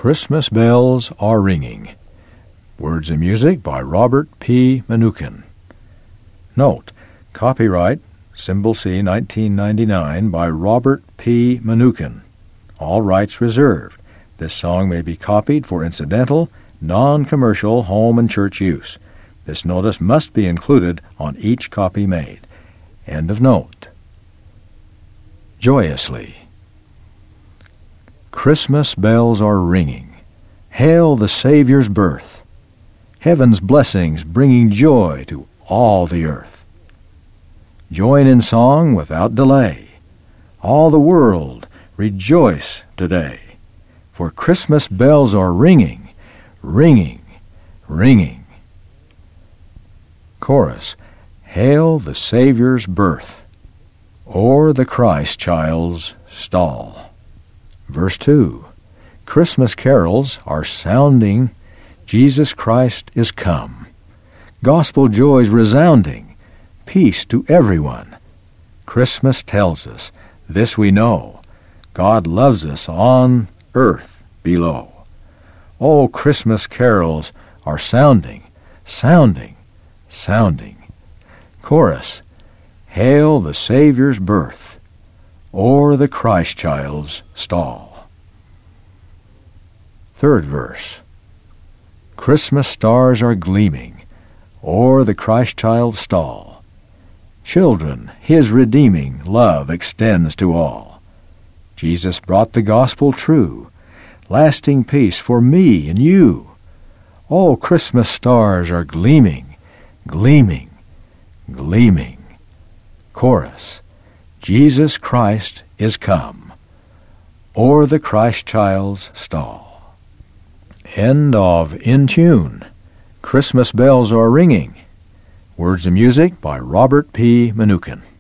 Christmas Bells Are Ringing. Words and music by Robert P. Mnookin. Note, copyright, Symbol C, 1999, by Robert P. Mnookin. All rights reserved. This song may be copied for incidental, non-commercial home and church use. This notice must be included on each copy made. End of note. Joyously. Christmas bells are ringing. Hail the Savior's birth. Heaven's blessings bringing joy to all the earth. Join in song without delay. All the world rejoice today. For Christmas bells are ringing, ringing, ringing. Chorus. Hail the Savior's birth, o'er the Christ child's stall. Verse 2. Christmas carols are sounding, Jesus Christ is come. Gospel joys resounding, peace to everyone. Christmas tells us, this we know, God loves us on earth below. Oh, Christmas carols are sounding, sounding, sounding. Chorus. Hail the Savior's birth, o'er the Christ child's stall. Third verse. Christmas stars are gleaming, o'er the Christ child's stall. Children, his redeeming love extends to all. Jesus brought the gospel true, lasting peace for me and you. All Christmas stars are gleaming, gleaming, gleaming. Chorus. Jesus Christ is come, o'er the Christ child's stall. End of In Tune. Christmas Bells Are Ringing. Words and music by Robert P. Mnookin.